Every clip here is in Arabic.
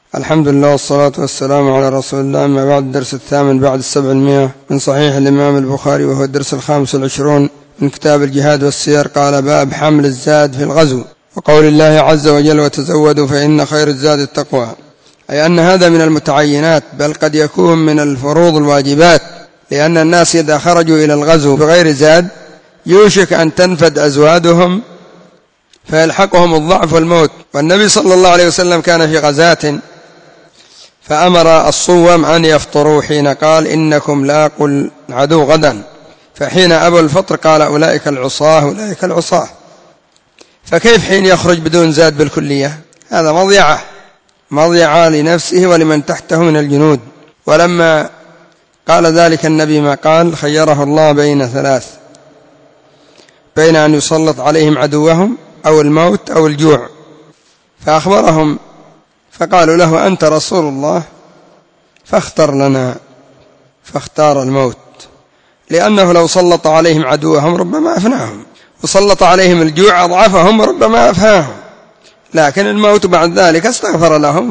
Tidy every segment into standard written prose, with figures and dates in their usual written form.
الحمد لله والصلاة والسلام على رسول الله. أما بعد، الدرس الثامن بعد 700 من صحيح الإمام البخاري، وهو الدرس 25 من كتاب الجهاد والسير. قال: باب حمل الزاد في الغزو، وقول الله عز وجل: وتزودوا فإن خير الزاد التقوى، أي أن هذا من المتعينات، بل قد يكون من الفروض الواجبات، لأن الناس إذا خرجوا إلى الغزو بغير زاد يوشك أن تنفد أزوادهم فيلحقهم الضعف والموت. والنبي صلى الله عليه وسلم كان في غزاة فأمر الصوم أن يفطروا حين قال: إنكم لاقوا العدو غدا، فحين أبوا الفطر قال: أولئك العصاة أولئك العصاة. فكيف حين يخرج بدون زاد بالكلية؟ هذا مضيعة لنفسه ولمن تحته من الجنود. ولما قال ذلك النبي ما قال، خيره الله بين ثلاث: بين أن يسلط عليهم عدوهم أو الموت أو الجوع، فأخبرهم فقالوا له: أنت رسول الله فاختر لنا، فاختار الموت، لأنه لو سلط عليهم عدوهم ربما أفناهم، وسلط عليهم الجوع أضعفهم ربما أفهاهم، لكن الموت بعد ذلك استغفر لهم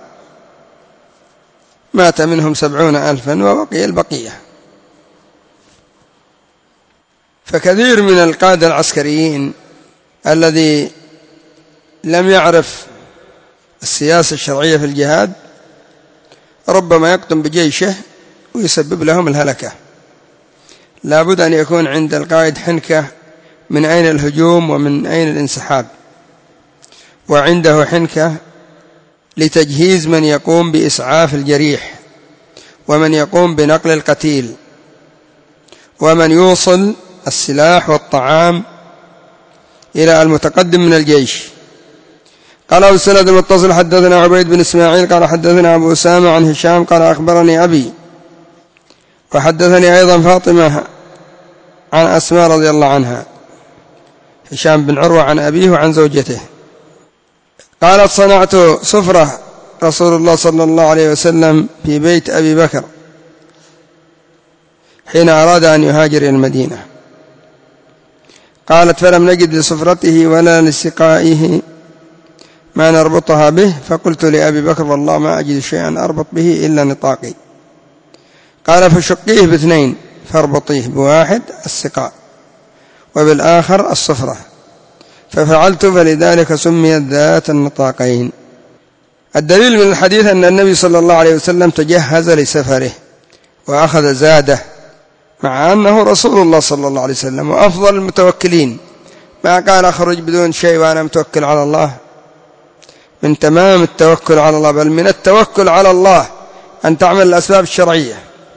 فمات منهم 70,000 وبقي البقية. فكثير من القادة العسكريين الذي لم يعرف السياسة الشرعية في الجهاد ربما يقدم بجيشه ويسبب لهم الهلكة. لا بد أن يكون عند القائد حنكة من أين الهجوم ومن أين الانسحاب، وعنده حنكة لتجهيز من يقوم بإسعاف الجريح، ومن يقوم بنقل القتيل، ومن يوصل السلاح والطعام إلى المتقدم من الجيش. قال أبو السند المتصل: حدثنا عبيد بن إسماعيل قال حدثنا أبو أسامة عن هشام قال أخبرني أبي، وحدثني أيضا فاطمة عن أسماء رضي الله عنها، هشام بن عروة عن أبيه وعن زوجته، قالت: صنعت سفرة رسول الله صلى الله عليه وسلم في بيت أبي بكر حين أراد أن يهاجر إلى المدينة. قالت: فلم نجد لسفرته ولا لسقائه ما نربطها به، فقلت لأبي بكر: والله ما أجد شيئا أربط به إلا نطاقي. قال: فشقيه باثنين، فاربطيه بواحد السقاء وبالآخر الصفرة، ففعلت، فلذلك سميت ذات النطاقين. الدليل من الحديث أن النبي صلى الله عليه وسلم تجهز لسفره وأخذ زاده، مع أنه رسول الله صلى الله عليه وسلم وأفضل المتوكلين، ما قال أخرج بدون شيء وأنا متوكل على الله. من تمام التوكل على الله، بل من التوكل على الله أن تعمل الأسباب الشرعية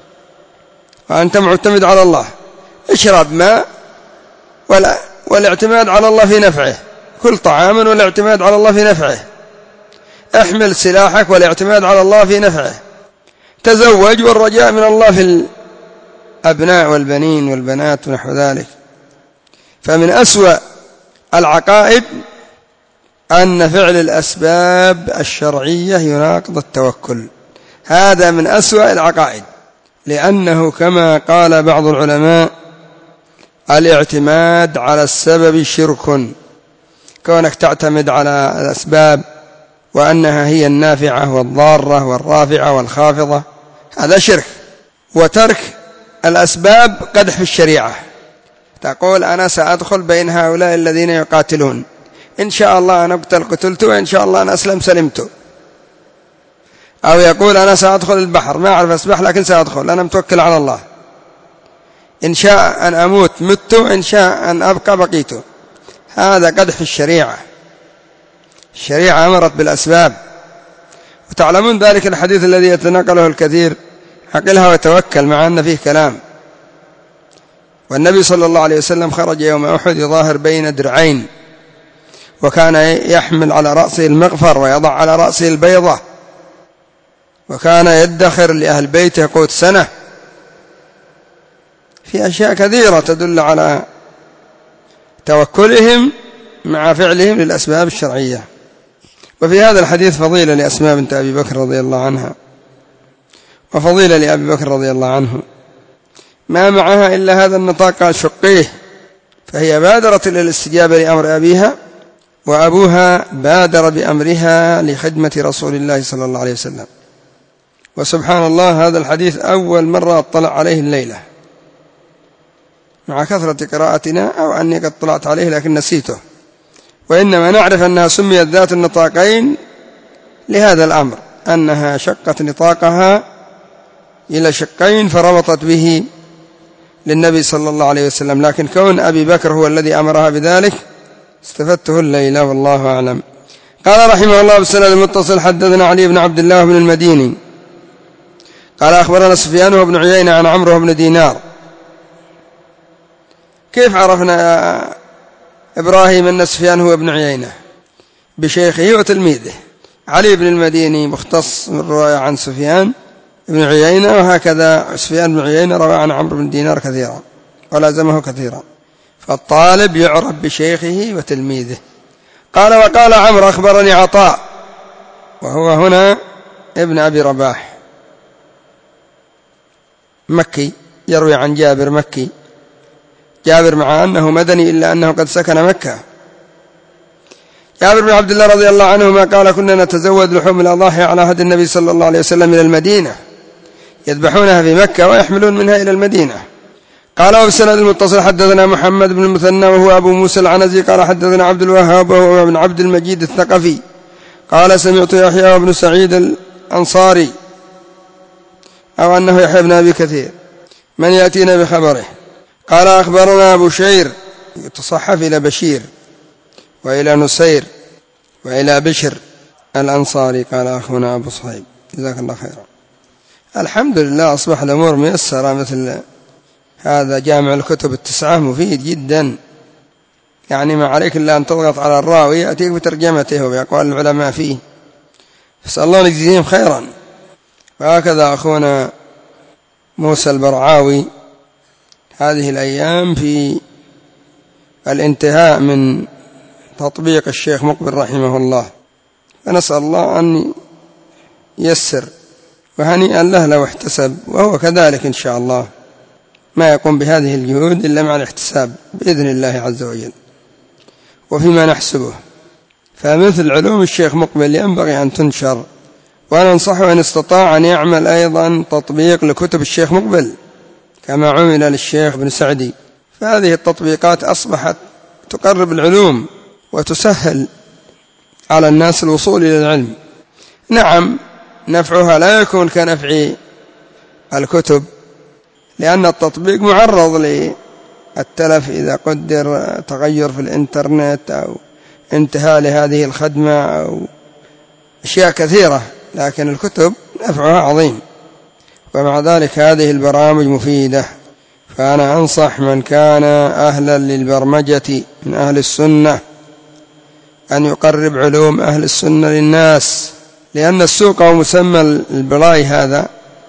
وأنت معتمد على الله. اشرب ماء والاعتماد على الله في نفعه، كل طعاما والاعتماد على الله في نفعه، احمل سلاحك والاعتماد على الله في نفعه، تزوج والرجاء من الله في الأبناء والبنين والبنات ونحو ذلك. فمن أسوأ العقائد أن فعل الأسباب الشرعية يناقض التوكل، هذا من أسوأ العقائد، لأنه كما قال بعض العلماء: الاعتماد على السبب شرك، كونك تعتمد على الأسباب وأنها هي النافعة والضارة والرافعة والخافضة، هذا شرك. وترك الأسباب قدح في الشريعة، تقول: أنا سأدخل بين هؤلاء الذين يقاتلون، إن شاء الله أنا قتلت، وإن شاء الله أنا أسلم سلمت. أو يقول: أنا سأدخل البحر، ما أعرف أسبح لكن سأدخل، أنا متوكل على الله، إن شاء أن أموت مت، إن شاء أن أبقى بقيت. هذا قدح في الشريعة. الشريعة أمرت بالأسباب، وتعلمون ذلك الحديث الذي يتنقله الكثير: عقلها وتوكل، مع أن فيه كلام. والنبي صلى الله عليه وسلم خرج يوم أحد يظاهر بين درعين، وكان يحمل على رأسه المغفر ويضع على رأسه البيضة، وكان يدخر لأهل بيته قوت سنة. في أشياء كثيرة تدل على توكلهم مع فعلهم للأسباب الشرعية. وفي هذا الحديث فضيلة لأسماء بنت أبي بكر رضي الله عنها، وفضيلة لأبي بكر رضي الله عنه، ما معها إلا هذا النطاق، قال: شقيه، فهي بادرت إلى الاستجابة لأمر أبيها وأبوها بادر بأمرها لخدمة رسول الله صلى الله عليه وسلم. وسبحان الله هذا الحديث أول مرة أطلع عليه الليلة مع كثرة قراءتنا، أو أني قد طلعت عليه لكن نسيته، وإنما نعرف أنها سميت ذات النطاقين لهذا الأمر، أنها شقت نطاقها إلى شقين فربطت به للنبي صلى الله عليه وسلم، لكن كون أبي بكر هو الذي أمرها بذلك استفدته الليلة والله أعلم. قال رحمه الله بالسند المتصل حدثنا علي بن عبد الله بن المديني قال أخبرنا سفيان وابن عيينة عن عمرو بن دينار. كيف عرفنا يا إبراهيم أن سفيان هو ابن عيينة؟ بشيخه وتلميذه. علي بن المديني مختص بالرواية عن سفيان بن عيينة، وهكذا سفيان بن عيينة روى عن عمرو بن دينار كثيرا ولازمه كثيرا، فالطالب يعرف بشيخه وتلميذه. قال وقال عمرو أخبرني عطاء، وهو هنا ابن أبي رباح مكي، يروي عن جابر مكي، جابر مع أنه مدني إلا أنه قد سكن مكة. جابر بن عبد الله رضي الله عنهما قال كنا نتزود لحوم الأضاحي على عهد النبي صلى الله عليه وسلم إلى المدينة، يذبحونها في مكة ويحملون منها إلى المدينة. قال وبالسند المتصل حدثنا محمد بن المثنى وهو أبو موسى العنزي قال حدثنا عبد الوهاب وهو ابن عبد المجيد الثقفي قال سمعت يحيى بن سعيد الأنصاري، أو أنه يحيى بن أبي كثير، من يأتينا بخبره. قال أخبرنا أبو شير، يتصحف إلى بشير وإلى نسير وإلى بشر الأنصاري قال أخونا أبو صهيب جزاك الله خيرا. الحمد لله أصبح الأمور ميسرة، مثل هذا جامع الكتب التسعة مفيد جدا، يعني ما عليك إلا أن تضغط على الراوي يأتيك بترجمته وبأقوال العلماء فيه، فسأل الله يجزيهم خيرا. وهكذا أخونا موسى البرعاوي هذه الأيام في الانتهاء من تطبيق الشيخ مقبل رحمه الله، فنسأل الله أن ييسر، وهنيئا له لو احتسب، وهو كذلك إن شاء الله ما يقوم بهذه الجهود إلا مع الاحتساب بإذن الله عز وجل وفيما نحسبه. فمثل علوم الشيخ مقبل ينبغي أن تنشر، وأنا أنصحه إن استطاع أن يعمل أيضا تطبيق لكتب الشيخ مقبل كما عمل للشيخ بن سعدي، فهذه التطبيقات أصبحت تقرب العلوم وتسهل على الناس الوصول إلى العلم. نعم نفعها لا يكون كنفع الكتب، لأن التطبيق معرض للتلف إذا قدر تغير في الإنترنت أو انتهاء لهذه الخدمة أو أشياء كثيرة، لكن الكتب نفعها عظيم، ومع ذلك هذه البرامج مفيدة. فأنا أنصح من كان أهلا للبرمجة من أهل السنة أن يقرب علوم أهل السنة للناس، لأن السوق أو مسمى البلاي هذا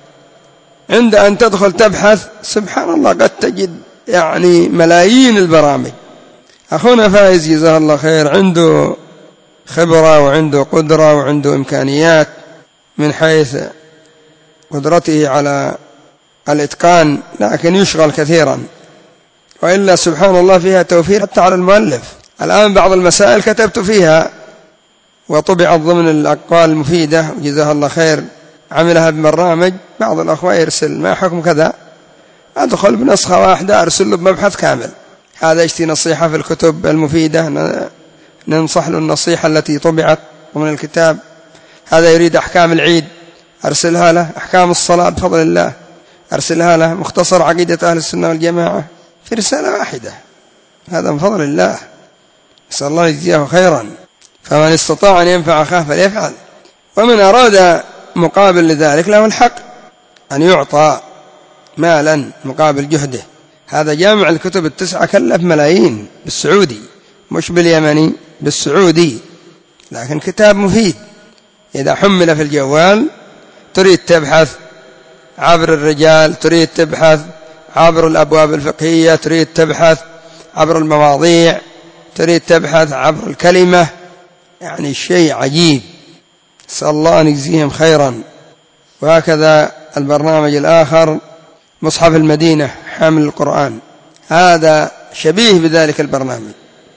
عند أن تدخل تبحث سبحان الله قد تجد يعني ملايين البرامج. أخونا فايز جزاه الله خير عنده خبرة وعنده قدرة وعنده إمكانيات من حيث قدرته على الإتقان، لكن يشغل كثيرا، وإلا سبحان الله فيها توفير حتى على المؤلف. الآن بعض المسائل كتبت فيها وطبعت ضمن الأقوال المفيدة جزاه الله خير، عملها ببرنامج، بعض الأخوة يرسل ما حكم كذا، أدخل بنسخة واحدة أرسل له بمبحث كامل، هذا يشتي نصيحة في الكتب المفيدة ننصح له النصيحة التي طبعت ضمن الكتاب، هذا يريد أحكام العيد أرسلها له، أحكام الصلاة بفضل الله أرسلها له، مختصر عقيدة أهل السنة والجماعة في رسالة واحدة، هذا من فضل الله، نسأل الله يجزيه خيرا. فمن استطاع أن ينفع أخاه فليفعل، ومن أراد مقابل لذلك له الحق أن يعطى مالا مقابل جهده. هذا جامع الكتب التسعة كلف ملايين بالسعودي، مش باليمني، بالسعودي، لكن كتاب مفيد إذا حمل في الجوال، تريد تبحث عبر الرجال، تريد تبحث عبر الأبواب الفقهية، تريد تبحث عبر المواضيع، تريد تبحث عبر الكلمة، يعني شيء عجيب، نسأل الله أن يجزيهم خيرا. وهكذا البرنامج الآخر مصحف المدينة حامل القرآن، هذا شبيه بذلك البرنامج،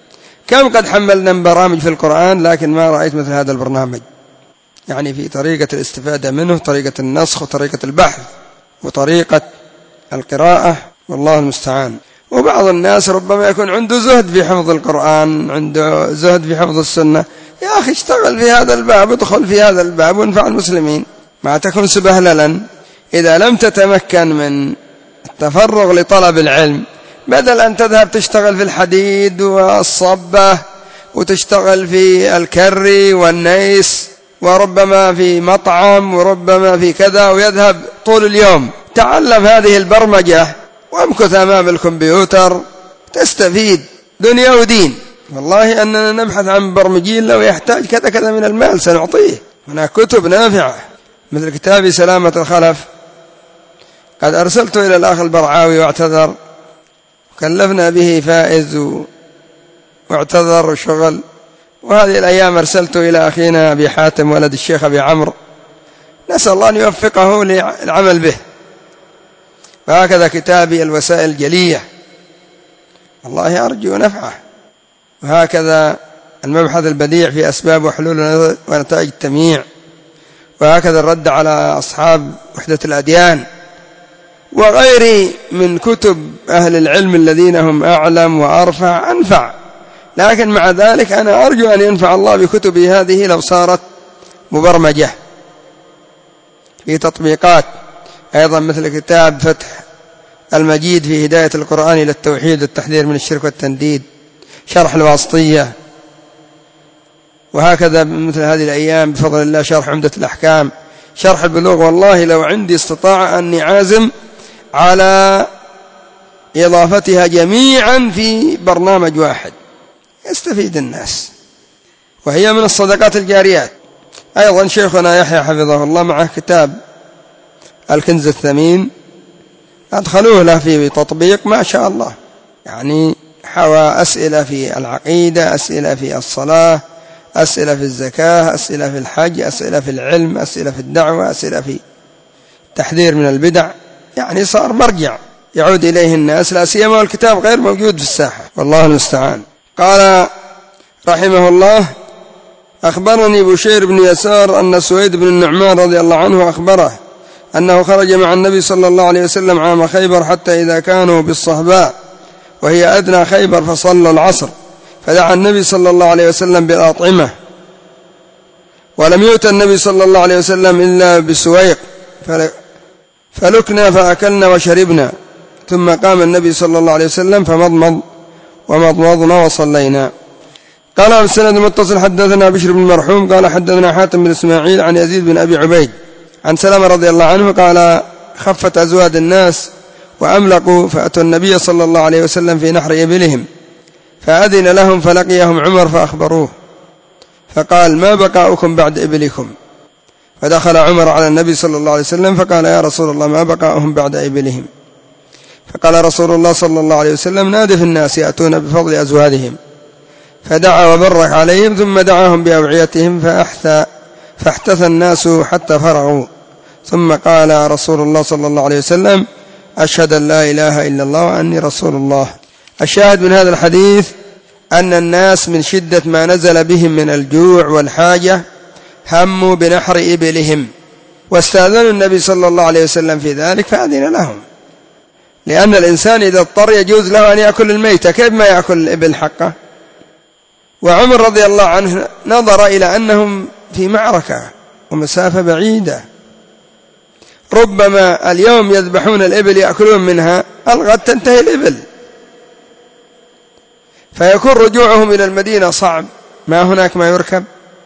كم قد حملنا من برامج في القرآن، لكن ما رأيت مثل هذا البرنامج، يعني في طريقة الاستفادة منه، طريقة النسخ وطريقة البحث وطريقة القراءة، والله المستعان. وبعض الناس ربما يكون عنده زهد في حفظ القرآن، عنده زهد في حفظ السنة، يا أخي اشتغل في هذا الباب، ادخل في هذا الباب وانفع المسلمين، ما تكن سبهللا. إذا لم تتمكن من التفرغ لطلب العلم، بدل أن تذهب تشتغل في الحديد والصبة وتشتغل في الكري والنيس وربما في مطعم وربما في كذا، ويذهب طول اليوم، تعلم هذه البرمجة وامكث أمام الكمبيوتر تستفيد دنيا ودين. والله أننا نبحث عن برمجين لو يحتاج كذا كذا من المال سنعطيه، هناك كتب نافعة مثل كتاب سلامة الخلف، قد أرسلته إلى الأخ البرعاوي واعتذر، كلفنا به فائز واعتذر وشغل، وهذه الأيام أرسلته إلى أخينا أبي حاتم ولد الشيخ أبي عمرو، نسأل الله أن يوفقه للعمل به. وهكذا كتابي الوسائل الجلية، والله أرجو نفعه. وهكذا المبحث البديع في أسباب وحلول ونتائج التمييع، وهكذا الرد على أصحاب وحدة الأديان، وغير من كتب أهل العلم الذين هم أعلم وأرفع أنفع. لكن مع ذلك أنا أرجو أن ينفع الله بكتبي هذه لو صارت مبرمجة في تطبيقات، أيضا مثل كتاب فتح المجيد في هداية القرآن إلى التوحيد والتحذير من الشرك والتنديد، شرح الواسطية، وهكذا مثل هذه الأيام بفضل الله شرح عمدة الأحكام، شرح البلوغ. والله لو عندي استطاعة أني عازم على إضافتها جميعا في برنامج واحد يستفيد الناس، وهي من الصدقات الجاريات. أيضا شيخنا يحيى حفظه الله معه كتاب الكنز الثمين، أدخلوه له في تطبيق ما شاء الله، يعني حوى أسئلة في العقيدة، أسئلة في الصلاة، أسئلة في الزكاة، أسئلة في الحج، أسئلة في العلم، أسئلة في الدعوة، أسئلة في التحذير من البدع، يعني صار مرجع يعود إليه الناس، لا سيما والكتاب غير موجود في الساحة، والله المستعان. قال رحمه الله: أخبرني بشير بن يسار أن سويد بن النعمان رضي الله عنه أخبره أنه خرج مع النبي صلى الله عليه وسلم عام خيبر، حتى إذا كانوا بالصهباء وهي أدنى خيبر فصلوا العصر، فدعا النبي صلى الله عليه وسلم بالأطعمة، ولم يؤت النبي صلى الله عليه وسلم إلا بسويق، فلكنا فأكلنا وشربنا، ثم قام النبي صلى الله عليه وسلم فمضمض ومضمضنا وصلينا. قال السند المتصل: حدثنا بشر بن مرحوم قال حدثنا حاتم بن إسماعيل عن يزيد بن أبي عبيد عن سلمة رضي الله عنه قال: خفت أزواد الناس وأملقوا، فأتوا النبي صلى الله عليه وسلم في نحر إبلهم، فأذن لهم، فلقيهم عمر فأخبروه، فقال: ما بقاؤكم بعد إبلكم؟ فدخل عمر على النبي صلى الله عليه وسلم فقال: يا رسول الله، ما بقاؤهم بعد إبلهم؟ فقال رسول الله صلى الله عليه وسلم: نادي في الناس يأتون بفضل أزوادهم. فدعا وبرك عليهم، ثم دعاهم بأوعيتهم فاحتثى الناس حتى فرغوا، ثم قال رسول الله صلى الله عليه وسلم: أشهد أن لا إله إلا الله وأني رسول الله. الشاهد من هذا الحديث أن الناس من شدة ما نزل بهم من الجوع والحاجة هموا بنحر إبلهم، واستأذنوا النبي صلى الله عليه وسلم في ذلك فأذن لهم، لأن الإنسان إذا اضطر يجوز له أن يأكل الميتة، كيف ما يأكل الإبل حقه؟ وعمر رضي الله عنه نظر إلى أنهم في معركة ومسافة بعيدة، ربما اليوم يذبحون الإبل يأكلون منها، الغد تنتهي الإبل، فيكون رجوعهم إلى المدينة صعب، ما هناك ما يركب،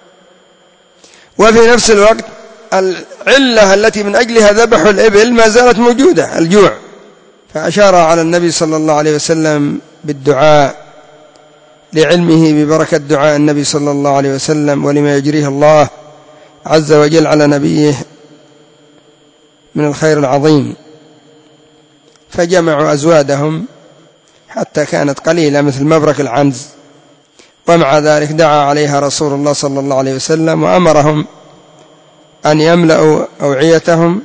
وفي نفس الوقت العلة التي من أجلها ذبحوا الإبل ما زالت موجودة، الجوع. فأشار على النبي صلى الله عليه وسلم بالدعاء لعلمه ببركة دعاء النبي صلى الله عليه وسلم، ولما يجريه الله عز وجل على نبيه من الخير العظيم، فجمعوا أزوادهم حتى كانت قليلة مثل مبرك العنز، ومع ذلك دعا عليها رسول الله صلى الله عليه وسلم وأمرهم أن يملأوا أوعيتهم،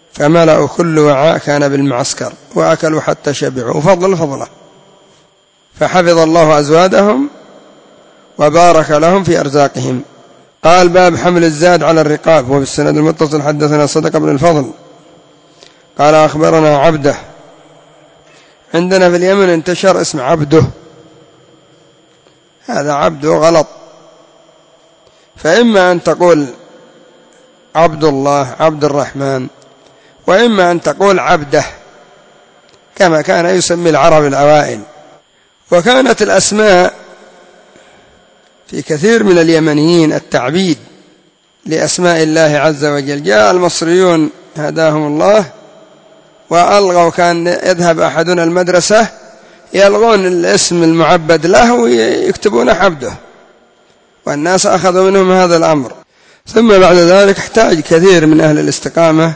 فملأوا كل وعاء كان بالمعسكر وأكلوا حتى شبعوا، فضل. فحفظ الله أزوادهم وبارك لهم في أرزاقهم. قال باب حمل الزاد على الرقاب. وبالسند المتصل حدثنا صدق بن الفضل قال أخبرنا عبده. عندنا في اليمن انتشر اسم عبده، هذا عبده غلط، فإما أن تقول عبد الله عبد الرحمن، وإما أن تقول عبده كما كان يسمي العرب الأوائل. وكانت الأسماء في كثير من اليمنيين التعبيد لأسماء الله عز وجل. جاء المصريون هداهم الله وألغوا، كان يذهب أحدنا المدرسة يلغون الاسم المعبد له ويكتبون عبده، والناس أخذوا منهم هذا الأمر. ثم بعد ذلك احتاج كثير من أهل الاستقامة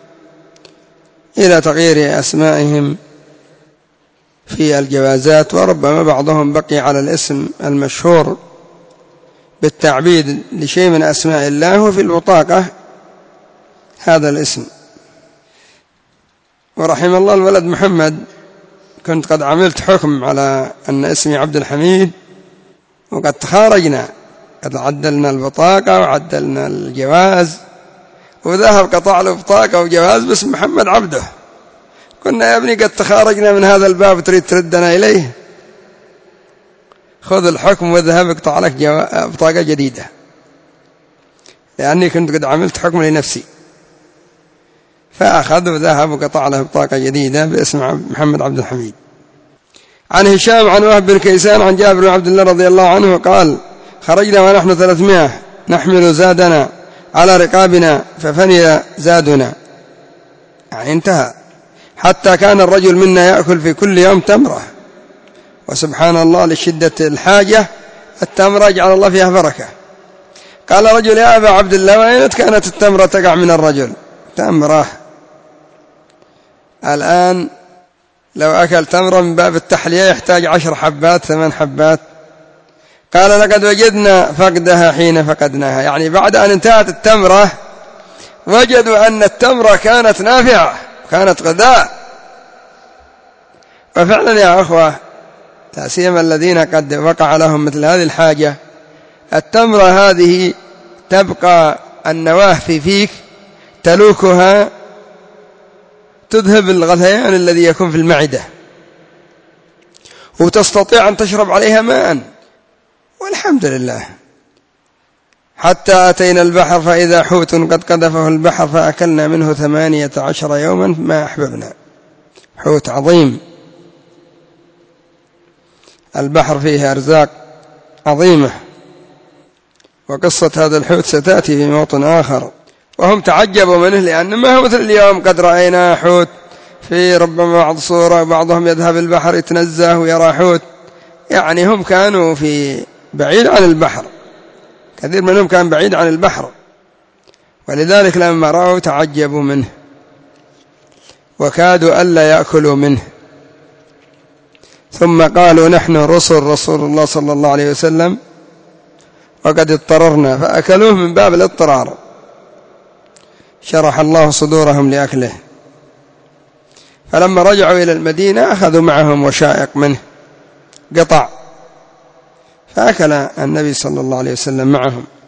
إلى تغيير أسمائهم في الجوازات، وربما بعضهم بقي على الاسم المشهور بالتعبيد لشيء من أسماء الله، وفي البطاقة هذا الاسم. ورحم الله الولد محمد، كنت قد عملت حكم على أن اسمي عبد الحميد، وقد تخارجنا، قد عدلنا البطاقة وعدلنا الجواز، وذهب قطع له بطاقة وجواز باسم محمد عبده. كنا يا ابني قد تخارجنا من هذا الباب تريد تردنا إليه، خذ الحكم وذهب اقطع لك بطاقة جديدة، لأني كنت قد عملت حكم لنفسي. فأخذ وذهب وقطع له بطاقة جديدة باسم محمد عبد الحميد. عن هشام عن وهب بن كيسان عن جابر بن عبد الله رضي الله عنه قال خرجنا ونحن 300 نحمل زادنا على رقابنا ففني زادنا، يعني انتهى، حتى كان الرجل منا يأكل في كل يوم تمرة. وسبحان الله لشدة الحاجة التمرة جعل الله فيها بركة. قال رجل يا أبا عبد الله وأين كانت التمرة تقع من الرجل؟ تمرة الآن لو أكل تمرة من باب التحلية يحتاج 10 حبات 8 حبات. قال لقد وجدنا فقدها حين فقدناها، يعني بعد أن انتهت التمرة وجدوا أن التمرة كانت نافعة، كانت غذاء. وفعلا يا أخوة، لا سيما الذين قد وقع لهم مثل هذه الحاجة، التمرة هذه تبقى النواه في فيك تلوكها، تذهب الغثيان الذي يكون في المعدة، وتستطيع أن تشرب عليها ماء، والحمد لله. حتى أتينا البحر فإذا حوت قد قذفه البحر فأكلنا منه 18 يوما ما أحببنا. حوت عظيم، البحر فيه أرزاق عظيمة، وقصة هذا الحوت ستأتي في موطن آخر. وهم تعجبوا منه، لأن ما هو مثل اليوم قد رأينا حوت في ربما بعض صورة، بعضهم يذهب البحر يتنزه ويرى حوت، يعني هم كانوا في بعيد عن البحر، كثير منهم كان بعيد عن البحر، ولذلك لما رأوا تعجبوا منه وكادوا ألا يأكلوا منه. ثم قالوا نحن رسول الله صلى الله عليه وسلم وقد اضطررنا، فأكلوه من باب الاضطرار، شرح الله صدورهم لأكله. فلما رجعوا إلى المدينة أخذوا معهم وشائق منه قطع، فأكل النبي صلى الله عليه وسلم معهم.